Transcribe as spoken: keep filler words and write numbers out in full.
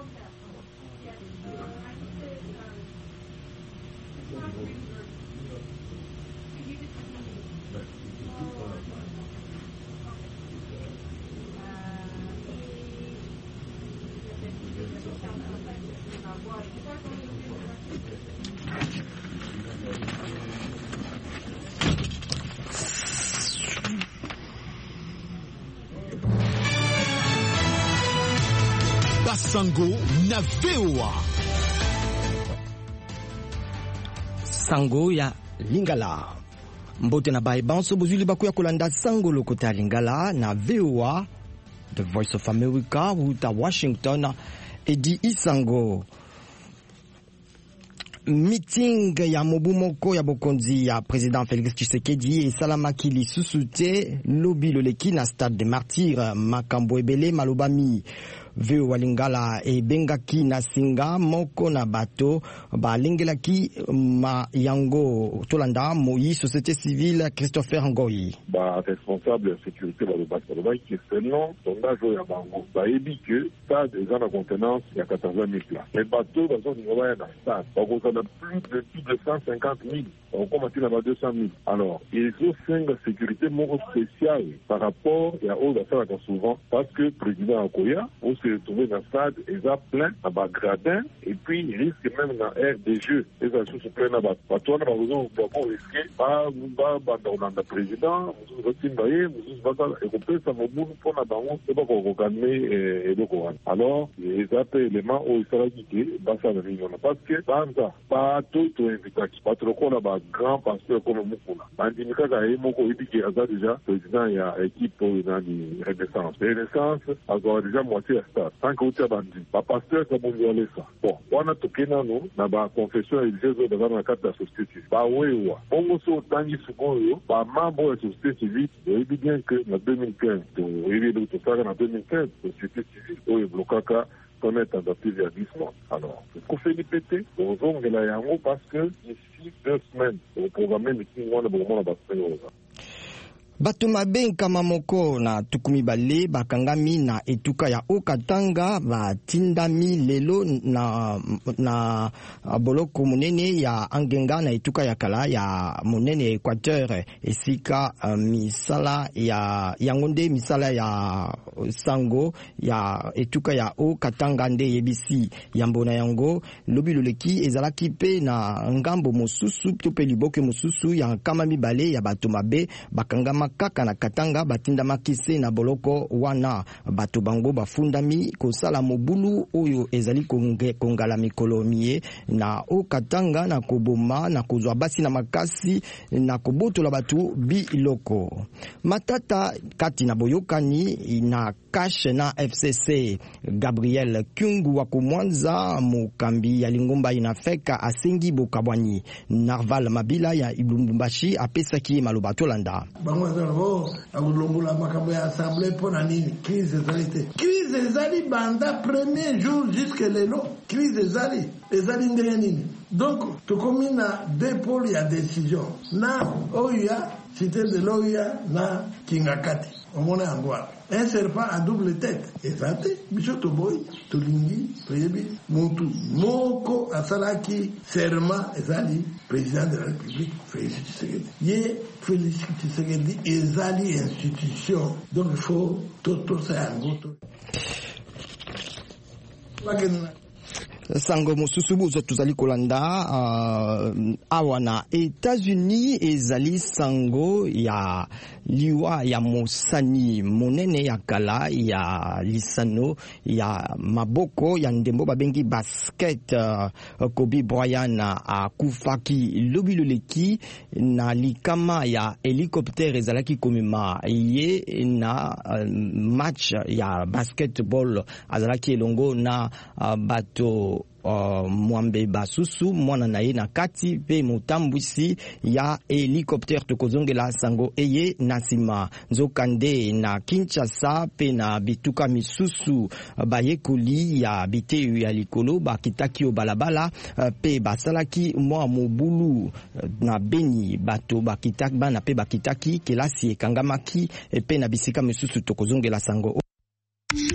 Sango na V O A. Sango ya Lingala. Mbote na bae banso bozuli baku ya kolanda sango lokota Lingala na V O A, The Voice of America, wuta Washington, Edi Isango. Meeting ya mobu moko ya bokonzi ya Président Félix Tshisekedi et Salamaki Lisussute lobi loleki na Stade des Martyrs makambo ebele malobami. V O A Lingala e bengaki na singa moko na bato ba lingelaki ma yango tolanda moi société civile Christopher Ngoyi ba responsable de sécurité ba bato ba qui selon sondage ya bango ba ebi que ça déjà na contenance ya quatorze mille places les bateaux ba zone ba na stade ba ko na plus de plus de cent cinquante mille on commence na ba deux cent mille alors ils ont cinq sécurité moko spéciale par rapport à aux affaires souvent parce que président Akoya se retrouver dans le stade, ils ont plein à bas gradin, et puis ils risquent même dans l'air des jeux. Ils ont sous plein à bas. Pas toi, nous avons risqué, pas, pas, pas, dans le président, nous avons retiré, nous avons et qu'on peut, ça m'a boule pour la banque, c'est pas qu'on calmer et le Coran. Alors, ils ont appelé l'élément où ils sont quittés, bah, ça ne réunion. Parce que, pas ça, pas tout, tout invitation. Pas trop qu'on a bas grand pasteur comme Moukouna. Bandimika, il y a Moko, il dit qu'il y a déjà, président, il y a équipe pour une renaissance. Renaissance, alors déjà moitié à stade. Koutia bandi ba pasteur ka bonjola ça bon wana tokena no na ba confession religieuse de la carte de la société ba wewa bongo so tangi sukoyo ba mambo ya société civile et bien que en deux mille quinze to ebi do to sara en deux mille quinze société civile o blokaka connaître adapté via dix mois alors ko fait péter on zongela yango parce que ici deux semaines au programme meeting wana bongo na ba période. Bato mabenka mamoko na tukumi bale bakangami na etuka ya Okatanga batindami lelo na na boloko munene ya angenga na etuka ya kala ya munene Equateur esika uh, misala ya yangonde misala ya sango ya etuka ya Okatanga nde yebisi yambona yango lobi loleki ezalaki pe na ngambo mosusu to pe liboke mosusu ya kama mibale ya bato mabe bakangama kaka na Katanga batindama kise na boloko wana bato bango bafundami kosala mobulu oyo ezali konge kongala mikolo mie na Okatanga na koboma na kozwa basi na makasi na kobotola batu biloko matata kati na boyokani na cash na F C C. Gabriel Kyungu wa kumwanza mukambi ya Lingomba inafeka asengi bokabwani Narval Mabila ya Lubumbashi apesaki maloba tolanda bango zalo agulombola makambo ya assemblée pona nini crise ezali crise ezali banda premier jour jusque lelo crise ezali ezali ndenge nini donc tokomi na deux pôles ya décision na oya cité de l'Oya na Kingakati omona yango un serpent à double tête ezate biso toboy tolingi toyebi mutu moko asalaki serment ezali président de la République Félix Tshisekedi ye Félix Tshisekedi ezali institution donc il faut toto ça yango to sango mosusu buzo tuzali kolanda uh, awa na États-Unis ezali sango ya liwa ya mosani monene ya kala ya lisano ya maboko ya ndembo babengi basket uh, Kobe Bryant akufaki lobi loleki na likama ya helicopter ezalaki komema ye na uh, match ya basketball azalaki elongo na uh, bato Uh, mwambe basusu mwana na ye na kati pe motambwisi ya helicopter tokozongela sango eye nasima nzokande na Kinshasa pe na bituka misusu bayekoli ya biteyu ya likolo bakitaki o balabala uh, pe basalaki mwa mobulu uh, na Beni bato bakitaki bana pe bakitaki kelasi ekangamaki pe na bisika misusu tokozongela sango